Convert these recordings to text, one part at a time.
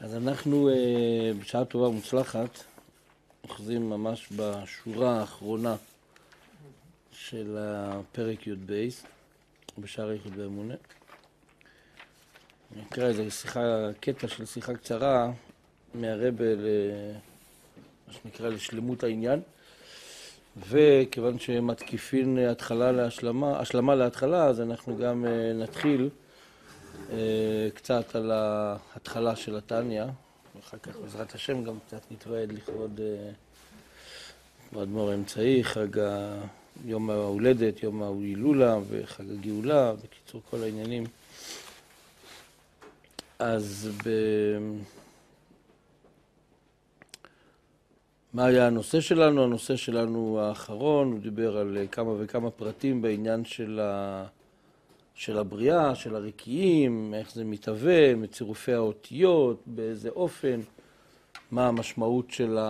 אז אנחנו בשעה טובה ומוצלחת אוחזים ממש בשורה האחרונה של הפרק י' בייס בשער הייחוד והאמונה. נקרא איזה קטע של שיחה קצרה מהרבה מה שנקרא לשלמות העניין, וכיוון שמתקיפין השלמה להתחלה, אז אנחנו גם נתחיל קצת על ההתחלה של התניא, ואחר כך בעזרת השם גם קצת נתוועד לכבוד האדמו"ר האמצעי, חג יום ההולדת, יום ההילולה וחג הגאולה, בקיצור כל העניינים. אז מה היה הנושא שלנו? הנושא שלנו האחרון, הוא דיבר על כמה וכמה פרטים בעניין של הבריאה, של הרקיעים, איך זה מתהווה, מצירופי האותיות, באיזה אופן, מה המשמעות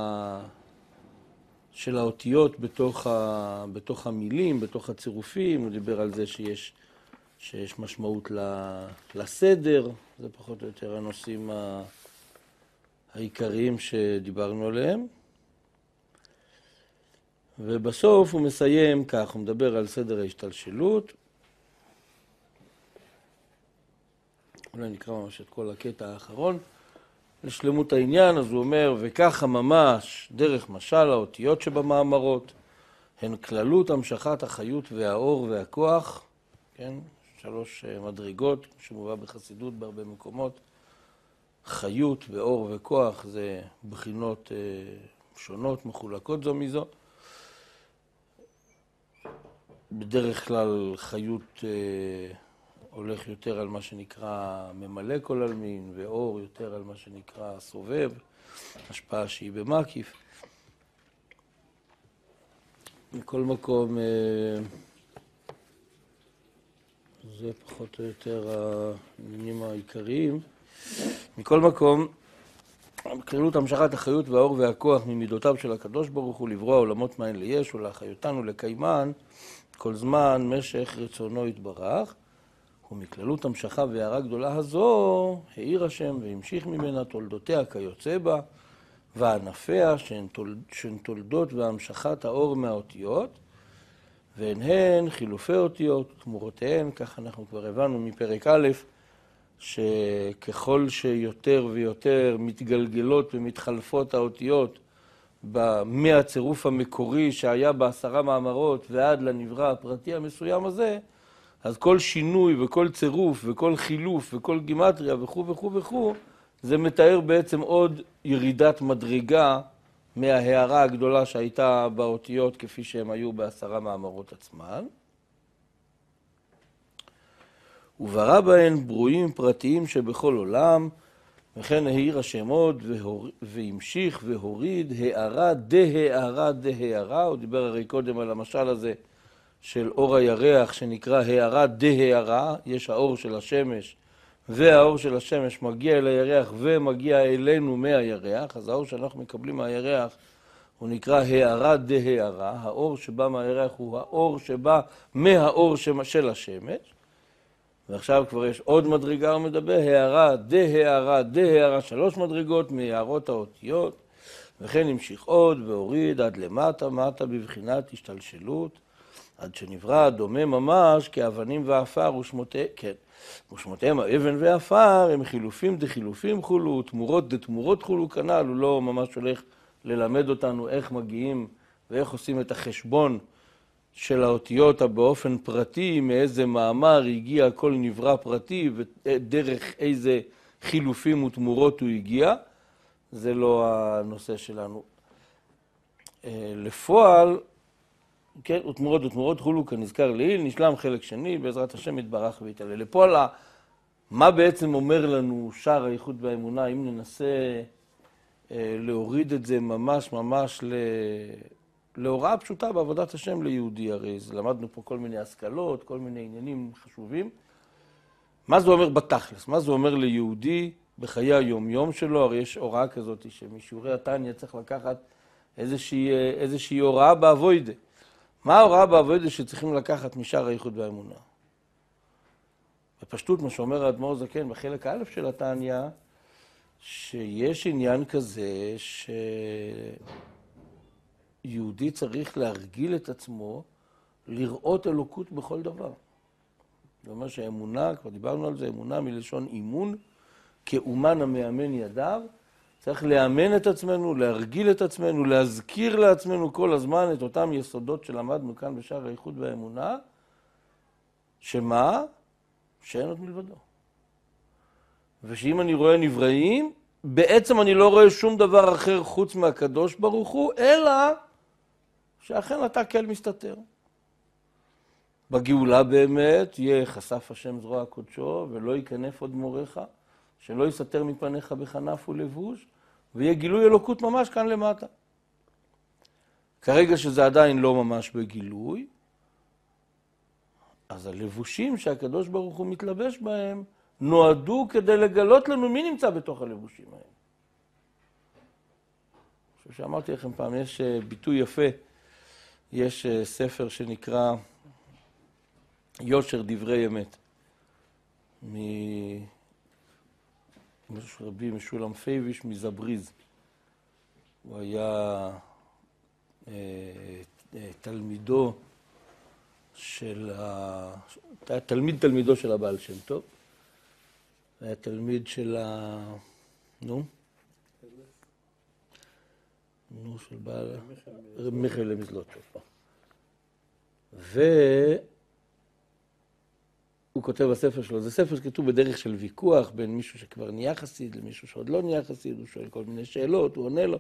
של האותיות בתוך המילים, בתוך הצירופים. הוא דיבר על זה שיש משמעות לסדר, זה פחות או יותר הנושאים העיקריים שדיברנו עליהם. ובסוף הוא מסיים כך, הוא מדבר על סדר ההשתלשלות. אולי נקרא ממש את כל הקטע האחרון. לשלמות העניין, אז הוא אומר, וככה ממש דרך משל האותיות שבמאמרות, הן כללות המשכת החיות והאור והכוח, כן? 3 מדרגות שמובא בחסידות בהרבה מקומות. חיות ואור וכוח זה בחינות שונות, מחולקות זו מזו. בדרך כלל חיות הולך יותר על מה שנקרא ממלא כל עלמין, ואור יותר על מה שנקרא סובב, השפעה שהיא במקיף. מכל מקום, זה פחות או יותר העניינים העיקריים. מכל מקום, כללות המשכת החיות והאור והכוח ממידותיו של הקדוש ברוך הוא לברוא העולמות מאין ליש ולהחיותן ולקיימן כל זמן משך רצונו יתברך. ומכללות המשכה והערה גדולה הזו העיר השם והמשיך ממנה תולדותיה כיוצא בה וענפיה שהן תולדות והמשכת האור מהאותיות, והן חילופי אותיות ותמורותיהן. כך אנחנו כבר הבנו מפרק א', שככל שיותר ויותר מתגלגלות ומתחלפות האותיות מהצירוף המקורי שהיה ב10 מאמרות ועד לנברא הפרטי המסוים הזה, אז כל שינוי וכל צירוף וכל חילוף וכל גימטריה וכו' וכו' וכו', זה מתאר בעצם עוד ירידת מדרגה מההערה הגדולה שהייתה באותיות כפי שהם היו ב10 מאמרות עצמן. וברא בהן ברואים פרטיים שבכל עולם, וכן העיר השם עוד והמשיך והוריד הערה דהערה דהערה. הוא דיבר הרי קודם על המשל הזה של אור הירח שנקרא הערה דהערה. יש האור של השמש, והאור של השמש מגיע אל הירח ומגיע אלינו מהירח. אז האור שאנחנו מקבלים מהירח הוא נקרא הערה דהערה. האור שבא מהירח הוא האור שבא מהאור של השמש. ועכשיו כבר יש עוד מדרגה, הוא מדבר, הערה דהערה דהערה, 3 מדרגות מהערות האותיות, וכן המשיך עוד והוריד עד למטה, מטה בבחינת השתלשלות, עד שנברא דומה ממש כאבנים ואפר ושמותיהם, כן, ושמותיהם האבן ואפר, הם חילופים דחילופים חולו, תמורות דתמורות חולו כנ"ל. הוא לא ממש הולך ללמד אותנו איך מגיעים ואיך עושים את החשבון של האותיות באופן פרטי, מאיזה מאמר הגיע כל נברא פרטי ודרך איזה חילופים ותמורות הוא הגיע. זה לא הנושא שלנו. לפועל, כן, ותמורות חולו כנזכר לעיל, נשלם חלק שני, בעזרת השם יתברך ויתעלה. לפועל, מה בעצם אומר לנו שער הייחוד והאמונה, אם ננסה להוריד את זה ממש להוראה פשוטה בעבודת השם ליהודי? הרי למדנו פה כל מיני השכלות, כל מיני עניינים חשובים. מה זה אומר בתכלס? מה זה אומר ליהודי בחיי היום-יום שלו? הרי יש הוראה כזאת שמשיעורי התניא צריך לקחת איזושהי הוראה באבוידה. מה ההוראה באבוידה שצריכים לקחת משער הייחוד והאמונה? בפשטות מה שאומר האדמו"ר זקן בחלק א' של התניא, שיש עניין כזה שיהודי צריך להרגיל את עצמו לראות אלוקות בכל דבר. זאת אומרת שהאמונה, כבר דיברנו על זה, אמונה מלשון אימון, כאומן המאמן ידיו, צריך לאמן את עצמנו, להרגיל את עצמנו, להזכיר לעצמנו כל הזמן את אותם יסודות שלמדנו כאן בשער האיחוד והאמונה, שמה? שאין עוד מלבדו. ושאם אני רואה נבראים, בעצם אני לא רואה שום דבר אחר חוץ מהקדוש ברוך הוא, אלא שאכן אתה כל מסתתר. בגאולה באמת יהיה חשף השם זרוע קודשו, ולא ייכנף עוד מורך, שלא יסתר מפניך בכנף ולבוש, ויהיה גילוי אלוקות ממש כאן למטה. כרגע שזה עדיין לא ממש בגילוי, אז הלבושים שהקדוש ברוך הוא מתלבש בהם, נועדו כדי לגלות לנו מי נמצא בתוך הלבושים האלה. אני חושב שאמרתי לכם פעם, יש ביטוי יפה, יש ספר שנקרא יושר דברי אמת, רבי משולם פייביש מזבריז. הוא היה תלמידו היה תלמידו של הבעל שם טוב. היה תלמיד של של בעל מיכאל למזלוטוב. הוא כותב בספר שלו, זה ספר שכתוב בדרך של ויכוח בין מישהו שכבר נהיה חסיד למישהו שעוד לא נהיה חסיד, הוא שואל כל מיני שאלות, הוא עונה לו.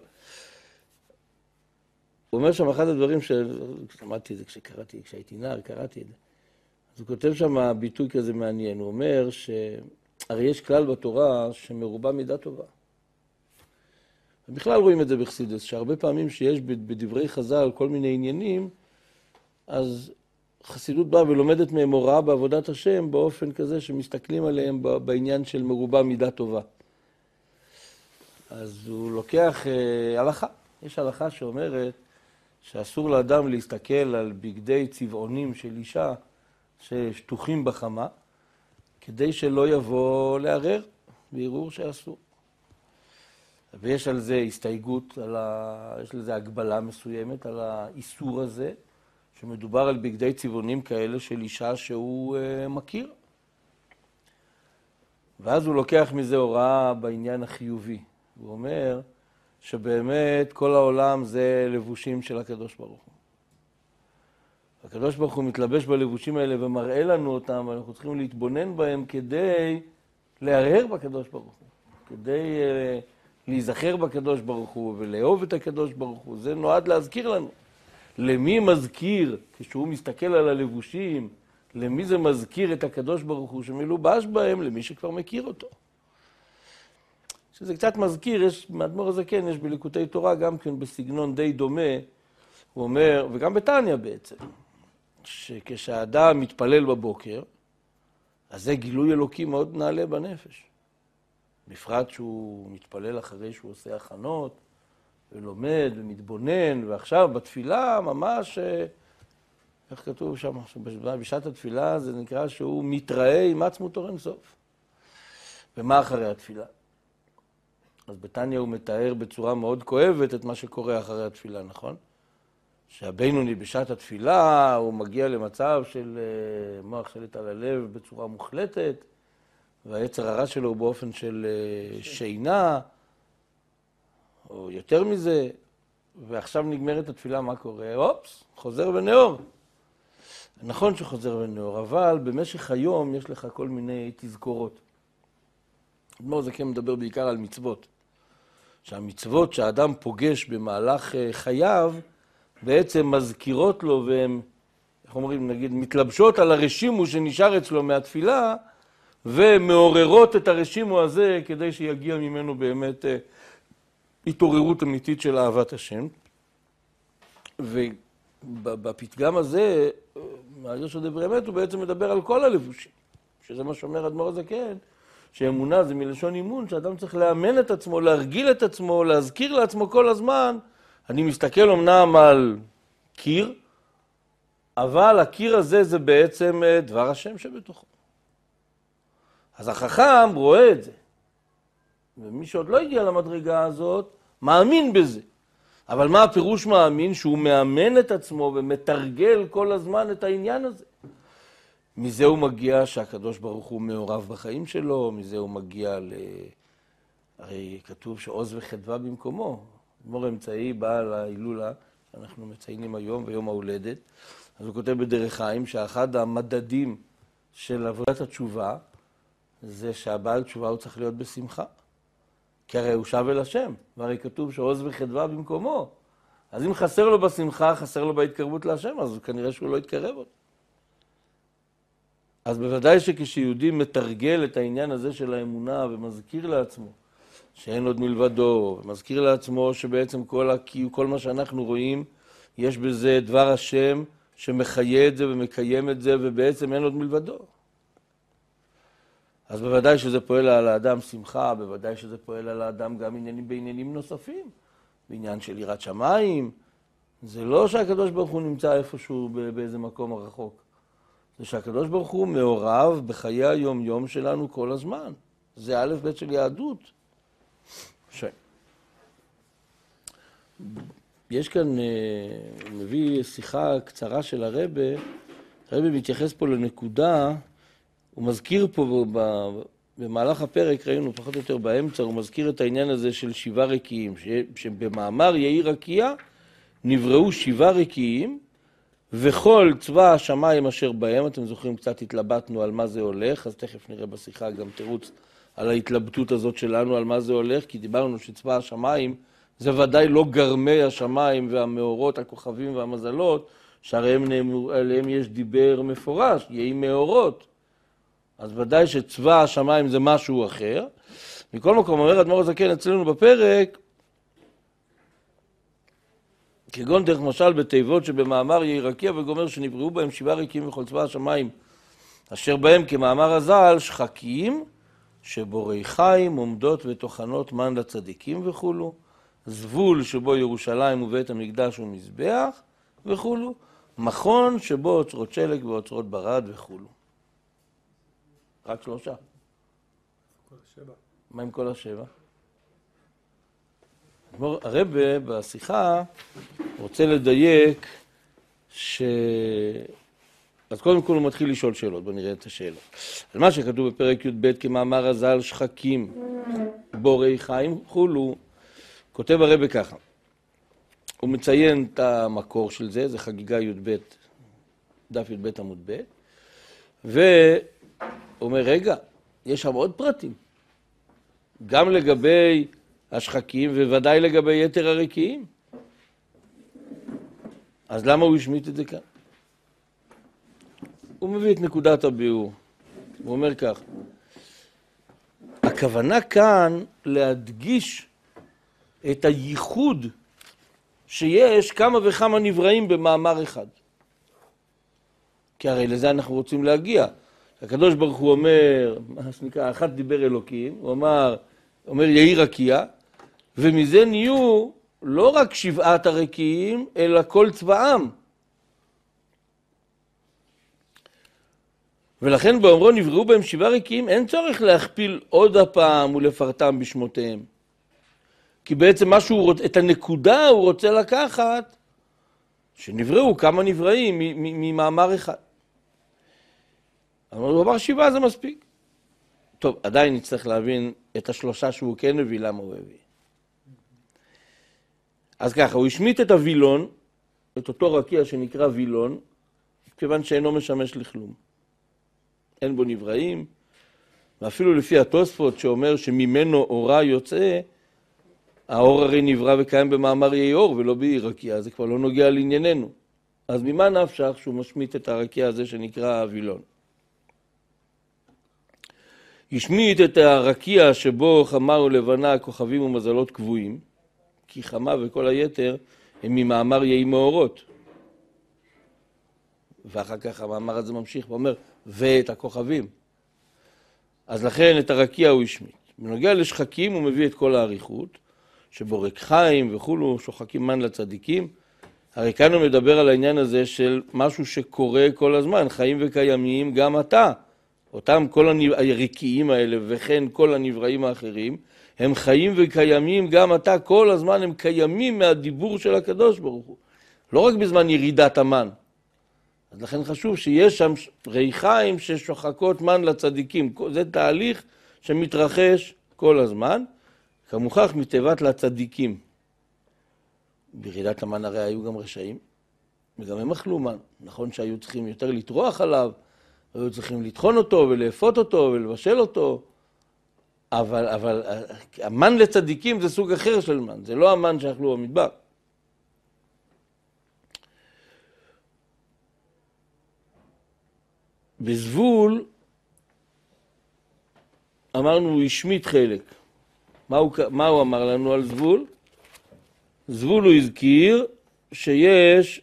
הוא אומר שם אחד הדברים שלמדתי את זה כשהייתי נער, קראתי את זה. אז הוא כותב שם ביטוי כזה מעניין, הוא אומר הרי יש כלל בתורה שמרובה מידה טובה. ובכלל רואים את זה בחסידות, שהרבה פעמים שיש בדברי חז"ל כל מיני עניינים, אז חסידות באה ולומדת מהם הוראה בעבודת השם באופן כזה שמסתכלים עליהם בעניין של מרובה מידה טובה. אז הוא לוקח הלכה. יש הלכה שאומרת שאסור לאדם להסתכל על בגדי צבעונים של אישה ששטוחים בחמה, כדי שלא יבוא לערער בערעור שאסור. ויש על זה הסתייגות, יש לזה הגבלה מסוימת על האיסור הזה, שמדובר על בגדי צבעונים כאלה של אישה שהוא מכיר. ואז הוא לוקח מזה הוראה בעניין החיובי. הוא אומר שבאמת כל העולם זה לבושים של הקדוש ברוך הוא. הקדוש ברוך הוא מתלבש בלבושים האלה ומראה לנו אותם, ואנחנו צריכים להתבונן בהם כדי להרהר בקדוש ברוך הוא, כדי להיזכר בקדוש ברוך הוא ולאהוב את הקדוש ברוך הוא. זה נועד להזכיר לנו. למי מזכיר, כשהוא מסתכל על הלבושים, למי זה מזכיר את הקדוש ברוך הוא שמלובש בהם? למי שכבר מכיר אותו. שזה קצת מזכיר, מאדמו"ר הזקן יש בליקוטי תורה גם כן בסגנון די דומה, הוא אומר, וגם בתניא בעצם, שכשהאדם מתפלל בבוקר, אז זה גילוי אלוקי מאוד נעלה בנפש. בפרט שהוא מתפלל אחרי שהוא עושה הכנות, ולומד ומתבונן, ועכשיו בתפילה ממש, איך כתוב שם, בשעת התפילה זה נקרא שהוא מתראה עם עצמות אור אין סוף. ומה אחרי התפילה? אז בתניא הוא מתאר בצורה מאוד כואבת את מה שקורה אחרי התפילה, נכון? שהבינוני בשעת התפילה הוא מגיע למצב של מוח שליט על הלב בצורה מוחלטת, והיצר הרע שלו הוא באופן של שינה, או יותר מזה, ועכשיו נגמרת התפילה, מה קורה? אופס, חוזר ונאור. נכון שחוזר ונאור, אבל במשך היום יש לך כל מיני תזכורות. אדמו"ר זקן מדבר בעיקר על מצוות. שהמצוות שהאדם פוגש במהלך חייו, בעצם מזכירות לו, והן, איך אומרים, נגיד, מתלבשות על הרשימו שנשאר אצלו מהתפילה, ומעוררות את הרשימו הזה כדי שיגיע ממנו באמת התעוררות אמיתית של אהבת השם. ובפתגם הזה, מהיושר דברי אמת, הוא בעצם מדבר על כל הלבושים, שזה מה שאומר אדמו"ר הזקן, שאמונה זה מלשון אימון, שאדם צריך לאמן את עצמו, להרגיל את עצמו, להזכיר לעצמו כל הזמן. אני מסתכל אמנם על קיר, אבל הקיר הזה זה בעצם דבר השם שבתוכו. אז החכם רואה את זה. ומי שעוד לא הגיע למדרגה הזאת, מאמין בזה. אבל מה הפירוש מאמין? שהוא מאמן את עצמו ומתרגל כל הזמן את העניין הזה. מזה הוא מגיע שהקדוש ברוך הוא מעורב בחיים שלו, מזה הוא מגיע הרי כתוב שעוז וחדווה במקומו. אדמו"ר אמצעי בא להילולה, שאנחנו מציינים היום ביום ההולדת, אז הוא כותב בדרך חיים שאחד המדדים של עבודת התשובה, זה שהבעל תשובה הוא צריך להיות בשמחה. כי הרי הוא שב אל השם, והרי כתוב שעוז וחדווה במקומו. אז אם חסר לו בשמחה, חסר לו בהתקרבות להשם, אז כנראה שהוא לא יתקרב עוד. אז בוודאי שכשיהודי מתרגל את העניין הזה של האמונה ומזכיר לעצמו שאין עוד מלבדו, ומזכיר לעצמו שבעצם כל מה שאנחנו רואים, יש בזה דבר השם שמחיה את זה ומקיים את זה, ובעצם אין עוד מלבדו. אז בוודאי שזה פועל על האדם שמחה, בוודאי שזה פועל על האדם גם בעניינים נוספים, בעניין של יראת שמיים. זה לא שהקדוש ברוך הוא נמצא איפשהו באיזה מקום רחוק. זה שהקדוש ברוך הוא מעורב בחיי היום-יום שלנו כל הזמן. זה א' ב' של יהדות. יש כאן, מביא שיחה קצרה של הרבי מתייחס פה לנקודה, הוא מזכיר פה במהלך הפרק, ראינו פחות או יותר באמצע, הוא מזכיר את העניין הזה של 7 רקיעים, שבמאמר יהי רקיע נבראו 7 רקיעים, וכל צבא השמיים אשר בהם, אתם זוכרים, קצת התלבטנו על מה זה הולך, אז תכף נראה בשיחה גם תירוץ על ההתלבטות הזאת שלנו, על מה זה הולך, כי דיברנו שצבא השמיים זה ודאי לא גרמי השמיים והמאורות, הכוכבים והמזלות, שהרי עליהם יש דיבר מפורש, יהי מאורות. אז ודאי שצבא השמיים זה משהו אחר. מכל מקום אומר אדמו"ר הזקן אצלנו בפרק, כגון דרך משל בתיבות שבמאמר יהי רקיע וגומר שנבראו בהם 7 רקיעים וכל צבא השמיים, אשר בהם כמאמר הז"ל שחקים שבורי חיים עומדות וטוחנות מן לצדיקים וכולו, זבול שבו ירושלים ובית המקדש ומזבח וכולו, מכון שבו אוצרות שלג ואוצרות ברד וכולו. רק 3. כל 7. מה עם כל 7? הרבי בשיחה רוצה לדייק אז קודם כל הוא מתחיל לשאול שאלות, בוא נראה את השאלות. על מה שכתוב בפרק י"ב כמאמר הז"ל שחקים בורי חיים וכולו, כותב הרבי ככה, הוא מציין את המקור של זה, זה חגיגה י"ב, דף י"ב עמוד ב', ואומר, רגע, יש שם עוד פרטים, גם לגבי השחקים וודאי לגבי יתר הרקיעים. אז למה הוא השמיט את זה כאן? הוא מביא את נקודת הביאור, הוא אומר כך, הכוונה כאן להדגיש את הייחוד שיש כמה וכמה נבראים במאמר אחד. כי הרי לזה אנחנו רוצים להגיע. הקדוש ברוך הוא אומר, מה שנקרא, אחת דיבר אלוקים, הוא אומר יהי רקיע, ומזה נהיו לא רק 7 הרקיעים, אלא כל צבאם. ולכן באומרו נבראו בהם 7 רקיעים, אין צורך להכפיל עוד הפעם ולפרטם בשמותיהם. כי בעצם את הנקודה הוא רוצה לקחת, שנבראו כמה נבראים ממאמר אחד. אבל הוא אמר 7 זה מספיק. טוב, עדיין נצטרך להבין את 3 שהוא כן הביא, למה הוא הביא. אז ככה, הוא השמיט את הווילון, את אותו רקיע שנקרא וילון, כיוון שאינו משמש לכלום. אין בו נבראים, ואפילו לפי התוספות שאומר שממנו אורה יוצא, האור הרי נברא וקיים במאמר יהי אור ולא ביהי רקיע, זה כבר לא נוגע לענייננו. אז ממה נפשך שהוא משמיט את הרקיע הזה שנקרא הווילון? השמיט את הרקיע שבו חמה ולבנה כוכבים ומזלות קבועים, כי חמה וכל היתר הם ממאמר יהי מאורות. ואחר כך המאמר הזה ממשיך ואומר, ואת הכוכבים. אז לכן את הרקיע הוא השמיט. בנוגע לשחקים הוא מביא את כל האריכות, שבורק חיים וכולו, שוחקים מן לצדיקים. הרי כאן הוא מדבר על העניין הזה של משהו שקורה כל הזמן, חיים וקיימים גם אתה. אותם כל הרקיעים האלה וכן כל הנבראים האחרים, הם חיים וקיימים, גם אתה כל הזמן הם קיימים מהדיבור של הקדוש ברוך הוא. לא רק בזמן ירידת המן. אז לכן חשוב שיש שם ריחיים ששוחקות מן לצדיקים. זה תהליך שמתרחש כל הזמן, כמוכח מטבעת לצדיקים. בירידת המן הרי היו גם רשעים, וגם הם אכלו מן. נכון שהיו צריכים יותר לטרוח עליו, היו צריכים לטחון אותו ולאפות אותו ולבשל אותו, אבל המן לצדיקים זה סוג אחר של מן, זה לא המן שאכלו במדבר. בזבול אמרנו הוא השמיט חלק. מה הוא אמר לנו על זבול? זבול הוא הזכיר שיש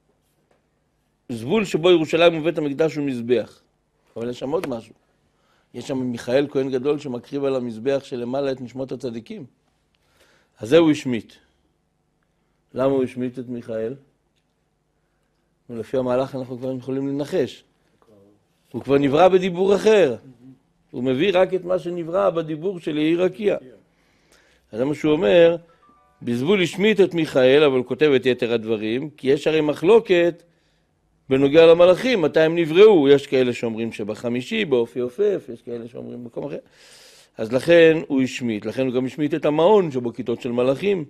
זבול שבו ירושלים ובית המקדש הוא מזבח. אבל יש שם עוד משהו. יש שם מיכאל כהן גדול שמקריב על המזבח שלמעלה את נשמות הצדיקים. אז זה הוא השמיט. למה הוא השמיט את מיכאל? ולפי המהלך אנחנו כבר יכולים לנחש. הוא כבר נברא בדיבור אחר. הוא מביא רק את מה שנברא בדיבור של יאיר רקיע. אז זה מה שהוא אומר, בזבול השמיט את מיכאל, אבל הוא כותב את יתר הדברים, כי יש הרי מחלוקת בנוגע למלאכים, מתי הם נבראו. יש כאלה שאומרים שבחמישי, באופי אופף, יש כאלה שאומרים במקום אחר. אז לכן הוא השמיט, לכן הוא גם השמיט את המעון שבו כיתות של מלאכים.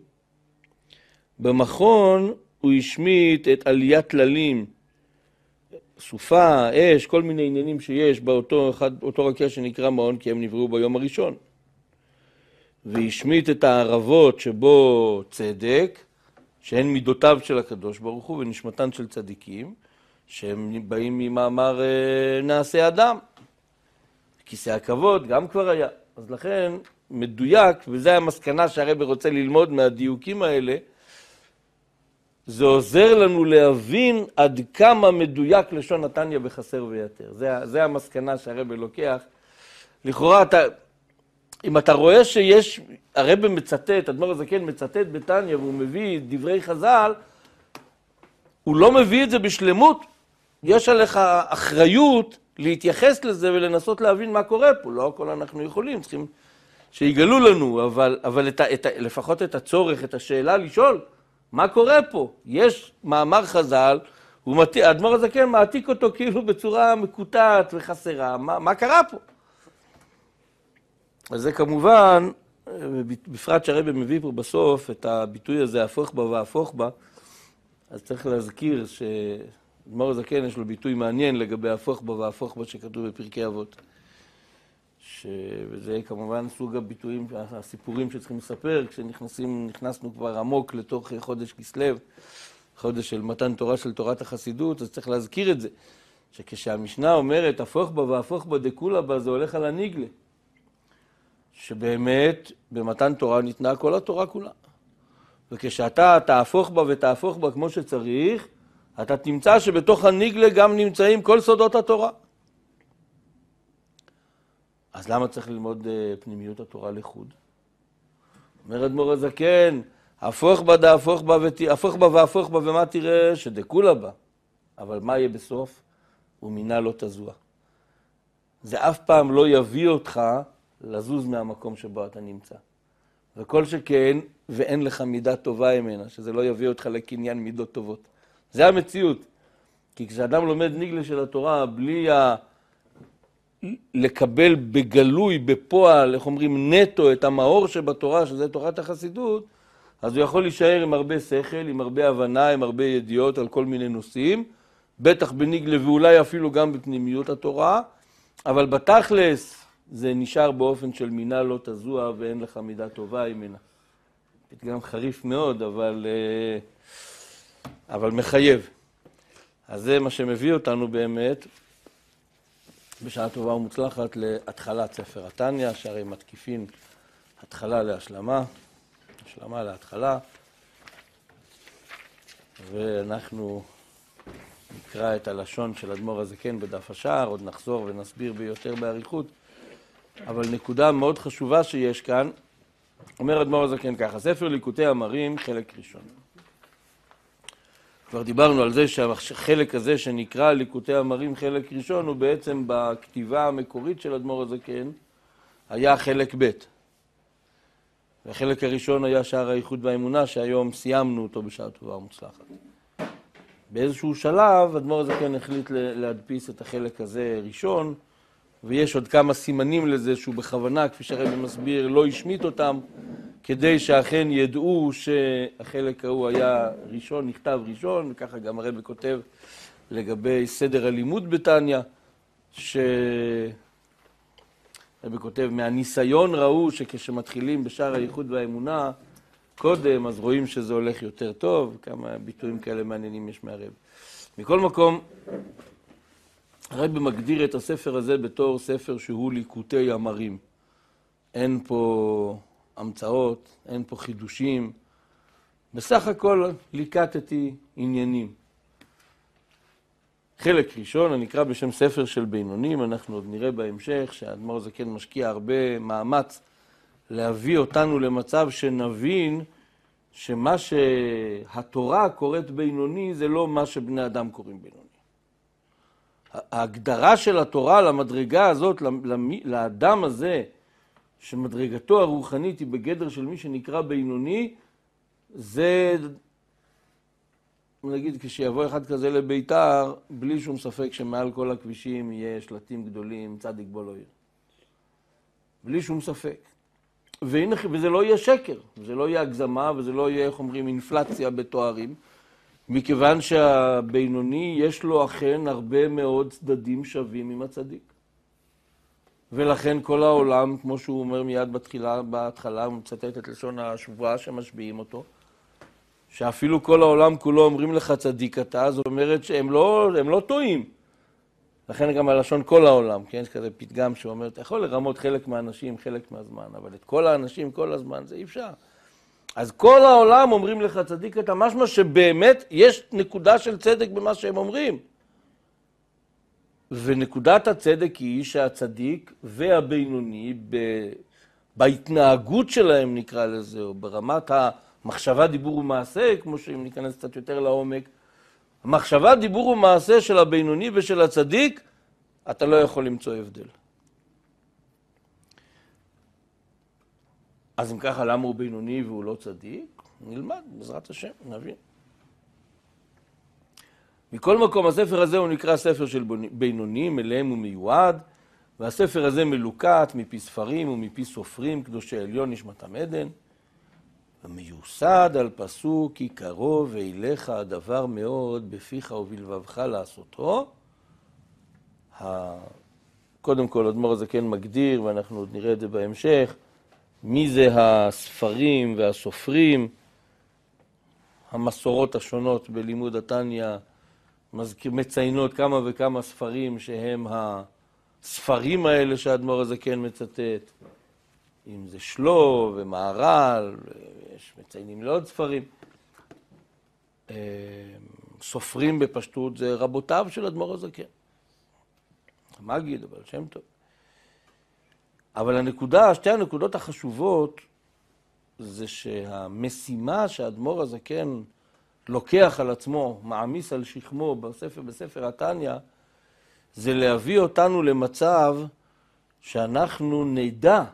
במכון הוא השמיט את עליית תללים, סופה, אש, כל מיני עניינים שיש באותו רקיע שנקרא מעון, כי הם נבראו ביום הראשון. והשמיט את הערבות שבו צדק, שהן מידותיו של הקדוש ברוך הוא ונשמתן של צדיקים, שהם באים ממאמר נעשה אדם. כיסא הכבוד גם כבר היה. אז לכן מדויק, וזה המסקנה שהרב רוצה ללמוד מהדיוקים האלה, זה עוזר לנו להבין עד כמה מדויק לשון נתניה בחסר ויתר. זה המסקנה שהרב לוקח. לכאורה, אם אתה רואה שיש, הרב מצטט, אדמו"ר הזקן מצטט בתניה והוא מביא דברי חז"ל, הוא לא מביא את זה בשלמות. יש עליך אחריות להתייחס לזה ולנסות להבין מה קורה פה. לא הכל אנחנו יכולים, צריכים שיגלו לנו, אבל לפחות את הצורך, את השאלה לשאול, מה קורה פה? יש מאמר חז"ל, האדמו"ר הזקן מעתיק אותו כאילו בצורה מקוטעת וחסרה. מה קרה פה? אז זה כמובן, בפרט שהרבא מביא פה בסוף את הביטוי הזה, הפוך בה והפוך בה, אז צריך להזכיר שאדמו"ר הזקן יש לו ביטוי מעניין לגבי הפוך בה והפוך בה שכתוב בפרקי אבות. וזה כמובן סוג הביטויים, הסיפורים שצריכים לספר, כשנכנסנו כבר עמוק לתוך חודש כסלו, חודש של מתן תורה של תורת החסידות, אז צריך להזכיר את זה, שכשהמשנה אומרת הפוך בה והפוך בה דקולה בה, זה הולך על הניגלה. שבאמת במתן תורה ניתנה כל התורה כולה. וכשאתה תהפוך בה ותהפוך בה כמו שצריך, אתה תמצא שבתוך הניגלה גם נמצאים כל סודות התורה. אז למה צריך ללמוד פנימיות התורה לחוד? אומר אדמו"ר הזקן, הפוך בה והפוך בה ומה תראה? שדקולה בה. אבל מה יהיה בסוף? ומינה לא תזוע. זה אף פעם לא יביא אותך לזוז מהמקום שבו אתה נמצא. וכל שכן, ואין לך מידה טובה ממנה, שזה לא יביא אותך לקניין מידות טובות. זה המציאות. כי כשאדם לומד ניגלה של התורה, בלי לקבל בגלוי, בפועל, איך אומרים, נטו את המאור שבתורה, שזה תורת החסידות, אז הוא יכול להישאר עם הרבה שכל, עם הרבה הבנה, עם הרבה ידיעות על כל מיני נושאים, בטח בניגלה ואולי אפילו גם בפנימיות התורה, אבל בתכלס, זה נשאר באופן של מינה לא תזוע ואין לך מידה טובה ממנה. פתגם חריף מאוד, אבל מחייב. אז זה מה שמביא אותנו באמת, בשעה טובה ומוצלחת, להתחלת ספר התניה, שהרי מתקיפים התחלה להשלמה, השלמה להתחלה, ואנחנו נקרא את הלשון של אדמו"ר הזקן בדף השער, עוד נחזור ונסביר ביותר בעריכות, אבל נקודה מאוד חשובה שיש כאן, אומר אדמו"ר הזקן ככה, ספר ליקוטי אמרים, חלק ראשון. כבר דיברנו על זה שהחלק הזה שנקרא ליקוטי אמרים, חלק ראשון, הוא בעצם בכתיבה המקורית של אדמו"ר הזקן, היה חלק ב'. והחלק הראשון היה שער הייחוד והאמונה, שהיום סיימנו אותו בשעה טובה ומוצלחת. באיזשהו שלב, אדמו"ר הזקן החליט להדפיס את החלק הזה ראשון, ויש עוד כמה סימנים לזה שהוא בכוונה, כפי שהרבי מסביר, לא השמיט אותם, כדי שאכן ידעו שהחלק ההוא היה ראשון, נכתב ראשון, וככה גם הרבי כותב לגבי סדר הלימוד בתניא, שהרבי כותב, מהניסיון ראו שכשמתחילים בשער הייחוד והאמונה, קודם, אז רואים שזה הולך יותר טוב, כמה ביטויים כאלה מעניינים יש מהרבי. מכל מקום, הרבי מגדיר את הספר הזה בתור ספר שהוא ליקוטי אמרים. אין פה המצאות, אין פה חידושים. בסך הכל ליקטתי עניינים. חלק ראשון, הנקרא בשם ספר של בינונים, אנחנו עוד נראה בהמשך שהאדמו"ר הזקן משקיע הרבה מאמץ להביא אותנו למצב שנבין שמה שהתורה קוראת בינוני זה לא מה שבני אדם קוראים בינוני. ההגדרה של התורה למדרגה הזאת, לאדם הזה, שמדרגתו הרוחנית היא בגדר של מי שנקרא בינוני, זה, נגיד, כשיבוא אחד כזה לביתר, בלי שום ספק שמעל כל הכבישים יהיה שלטים גדולים, צדיק בו לא יהיה. בלי שום ספק. וזה לא יהיה שקר, זה לא יהיה הגזמה, וזה לא יהיה, איך אומרים, אינפלציה בתוארים, מכיוון שהבינוני יש לו אכן הרבה מאוד צדדים שווים עם הצדיק. ולכן כל העולם, כמו שהוא אומר מיד בהתחלה, הוא מצטט את לשון השבועה שמשביעים אותו, שאפילו כל העולם כולו אומרים לך צדיק אתה, זאת אומרת שהם לא טועים. לכן גם הלשון כל העולם, כן? יש כזה פתגם שאומר, אתה יכול לרמות חלק מהאנשים, חלק מהזמן, אבל את כל האנשים כל הזמן זה אי אפשר. אז כל העולם אומרים לך צדיק אתה, משמע שבאמת יש נקודה של צדק במה שהם אומרים. ונקודת הצדק היא שהצדיק והבינוני בהתנהגות שלהם נקרא לזה, או ברמת המחשבה, דיבור ומעשה, כמו שאם ניכנס קצת יותר לעומק, המחשבה, דיבור ומעשה של הבינוני ושל הצדיק, אתה לא יכול למצוא הבדל. אז אם ככה, למה הוא בינוני והוא לא צדיק? נלמד, בעזרת השם, נבין. מכל מקום, הספר הזה הוא נקרא ספר של בינונים, אליהם הוא מיועד, והספר הזה מלוקט מפי ספרים ומפי סופרים, קדושי עליון נשמתם עדן, ומיוסד על פסוק, כי קרוב אליך הדבר מאוד בפיך ובלבבך לעשותו. קודם כל, אדמו"ר הזקן מגדיר, ואנחנו עוד נראה את זה בהמשך, מי זה הספרים והסופרים, המסורות השונות בלימוד התניא, מציינות כמה וכמה ספרים שהם הספרים האלה שהאדמו"ר הזקן מצטט, אם זה שלו ומהר"ל, יש מציינים לעוד ספרים. סופרים בפשטות זה רבותיו של אדמו"ר הזקן. מגיד, אבל שם טוב. אבל שתי הנקודות החשובות זה שהמשימה שהאדמו"ר הזקן לוקח על עצמו, מעמיס על שכמו בספר התניא, זה להביא אותנו למצב שאנחנו נדע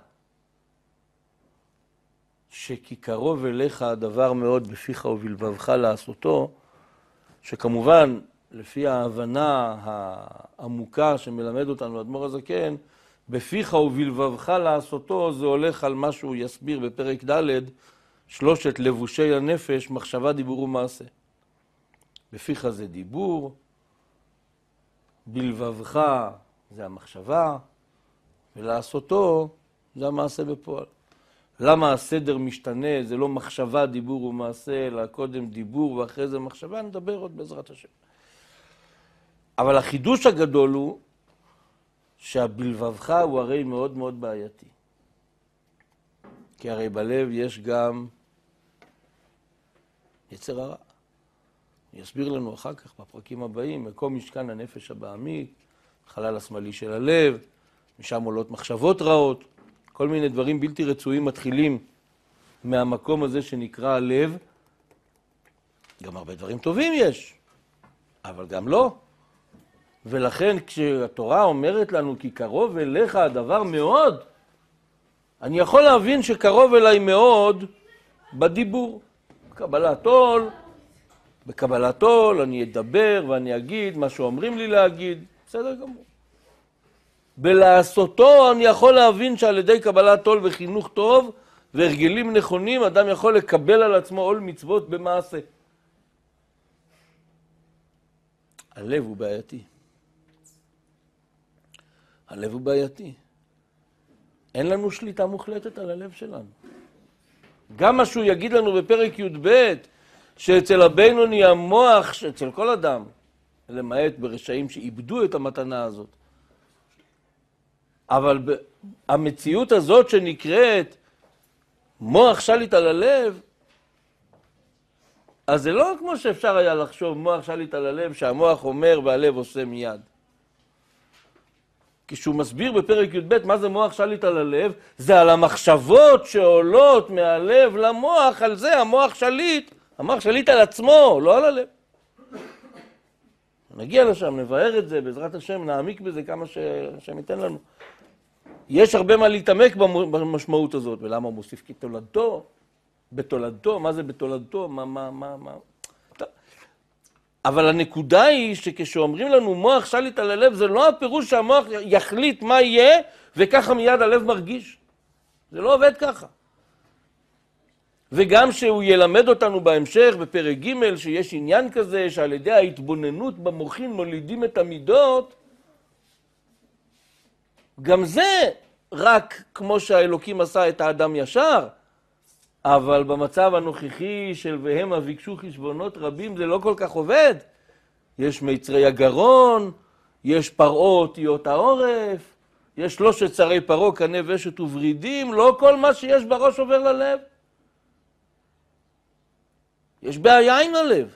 שכי קרוב אליך הדבר מאוד בפיך ובלבבך לעשותו, שכמובן לפי ההבנה העמוקה שמלמד אותנו אדמו"ר הזקן, בפיך ובלבבך לעשותו זה הולך על מה שהוא יסביר בפרק ד', 3 לבושי הנפש, מחשבה, דיבור ומעשה. בפיך זה דיבור, בלבבך זה המחשבה, ולעשותו זה המעשה בפועל. למה הסדר משתנה? זה לא מחשבה, דיבור ומעשה, אלא קודם דיבור ואחרי זה מחשבה, נדבר עוד בעזרת השם. אבל החידוש הגדול הוא שהבלבבך הוא הרי מאוד מאוד בעייתי. כי הרי בלב יש גם יצר הרע. יסביר לנו אחר כך בפרקים הבאים, מקום משכן הנפש הבעמית, חלל השמאלי של הלב, משם עולות מחשבות רעות, כל מיני דברים בלתי רצויים מתחילים מהמקום הזה שנקרא הלב. גם הרבה דברים טובים יש, אבל גם לא. ולכן כשהתורה אומרת לנו כי קרוב אליך הדבר מאוד, אני יכול להבין שקרוב אליי מאוד בדיבור. בקבלת עול אני אדבר ואני אגיד מה שאומרים לי להגיד, בסדר גמור. בלעשותו אני יכול להבין שעל ידי קבלת עול וחינוך טוב והרגלים נכונים, אדם יכול לקבל על עצמו עול מצוות במעשה. הלב הוא בעייתי. הלב הוא בעייתי. אין לנו שליטה מוחלטת על הלב שלנו. גם מה שהוא יגיד לנו בפרק י"ב, שאצל הבינוני המוח, אצל כל אדם, למעט ברשעים שאיבדו את המתנה הזאת. אבל המציאות הזאת שנקראת מוח שליט על הלב, אז זה לא כמו שאפשר היה לחשוב מוח שליט על הלב, שהמוח אומר והלב עושה מיד. כשהוא מסביר בפרק י"ב מה זה מוח שליט על הלב, זה על המחשבות שעולות מהלב למוח, על זה המוח שליט על עצמו, לא על הלב. נגיע לשם, נבהר את זה, בעזרת השם, נעמיק בזה כמה שהשם ייתן לנו. יש הרבה מה להתעמק במשמעות הזאת, ולמה הוא מוסיף כתולדתו, בתולדתו, מה זה בתולדתו, מה. אבל הנקודה היא שכשאומרים לנו מוח שליט על הלב, זה לא הפירוש שהמוח יחליט מה יהיה, וככה מיד הלב מרגיש. זה לא עובד ככה. וגם שהוא ילמד אותנו בהמשך, בפרק ג' שיש עניין כזה, שעל ידי ההתבוננות במוחין מולידים את המידות, גם זה רק כמו שהאלוקים עשה את האדם ישר, אבל במצב הנוכחי של והם ביקשו חשבונות רבים זה לא כל כך עובד. יש מיצרי הגרון, יש פרעה אותיות העורף, יש 3 שרי פרעה, קנה ושת וברידים, לא כל מה שיש בראש עובר ללב. יש בעיה עם הלב.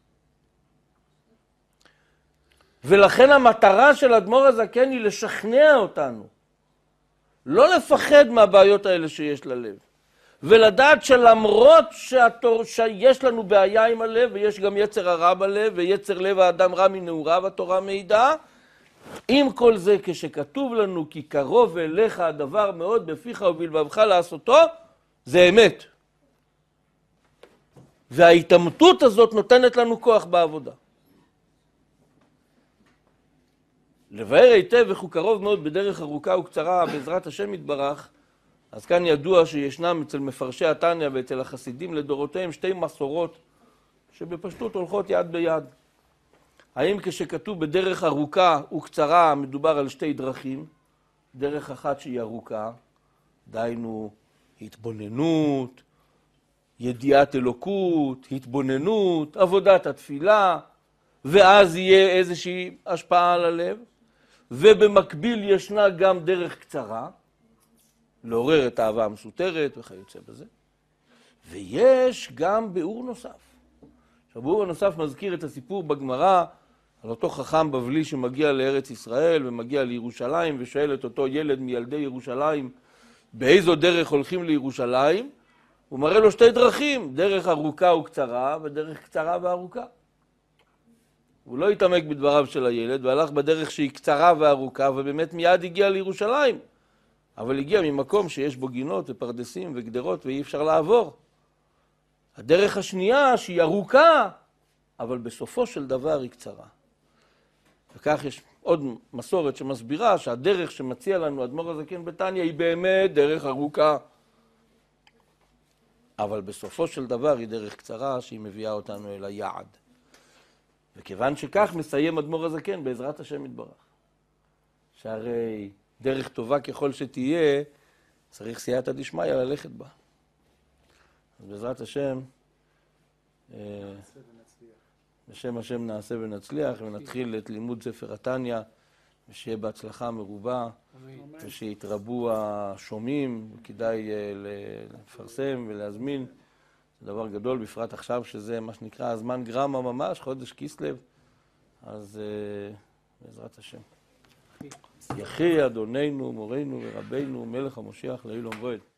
ולכן המטרה של אדמו"ר הזקן היא לשכנע אותנו. לא לפחד מהבעיות האלה שיש ללב. ולדעת שלמרות שיש לנו בעיה עם הלב, ויש גם יצר הרע בלב, ויצר לב האדם רע מנעוריו, התורה מעידה, עם כל זה כשכתוב לנו כי קרוב אליך הדבר מאוד בפיך ובלבבך לעשותו, זה אמת. וההתאמתות הזאת נותנת לנו כוח בעבודה. לבאר היטב איך הוא קרוב מאוד בדרך ארוכה וקצרה בעזרת השם יתברך, אז כאן ידוע שישנם אצל מפרשי התניא ואצל החסידים לדורותיהם 2 מסורות שבפשטות הולכות יד ביד. האם כשכתוב בדרך ארוכה וקצרה מדובר על 2 דרכים, דרך אחת שהיא ארוכה, דהיינו התבוננות, ידיעת אלוקות, התבוננות, עבודת התפילה, ואז יהיה איזושהי השפעה על הלב, ובמקביל ישנה גם דרך קצרה, לעורר את האהבה המסותרת וכיוצא בזה. ויש גם ביאור נוסף. הביאור הנוסף מזכיר את הסיפור בגמרא על אותו חכם בבלי שמגיע לארץ ישראל ומגיע לירושלים ושואל את אותו ילד מילדי ירושלים באיזו דרך הולכים לירושלים. הוא מראה לו 2 דרכים, דרך ארוכה וקצרה ודרך קצרה וארוכה. הוא לא התעמק בדבריו של הילד והלך בדרך שהיא קצרה וארוכה ובאמת מיד הגיע לירושלים. אבל הגיע ממקום שיש בו גינות ופרדסים וגדרות ואי אפשר לעבור. הדרך השנייה שהיא ארוכה, אבל בסופו של דבר היא קצרה. וכך יש עוד מסורת שמסבירה שהדרך שמציע לנו אדמו"ר הזקן בתניא היא באמת דרך ארוכה. אבל בסופו של דבר היא דרך קצרה שהיא מביאה אותנו אל היעד. וכיוון שכך מסיים אדמו"ר הזקן בעזרת השם יתברך. שהרי דרך טובה ככל שתהיה, צריך סייעתא דשמיא ללכת בה. אז בעזרת השם, בשם השם נעשה ונצליח, ונתחיל את לימוד ספר התניא, ושיהיה בהצלחה מרובה, ושיתרבו השומעים, וכדאי לפרסם ולהזמין. זה דבר גדול, בפרט עכשיו שזה מה שנקרא הזמן גרמה ממש, חודש כסלו, אז בעזרת השם. יחי אדוננו, מורנו ורבנו, מלך המשיח לעילום ועד.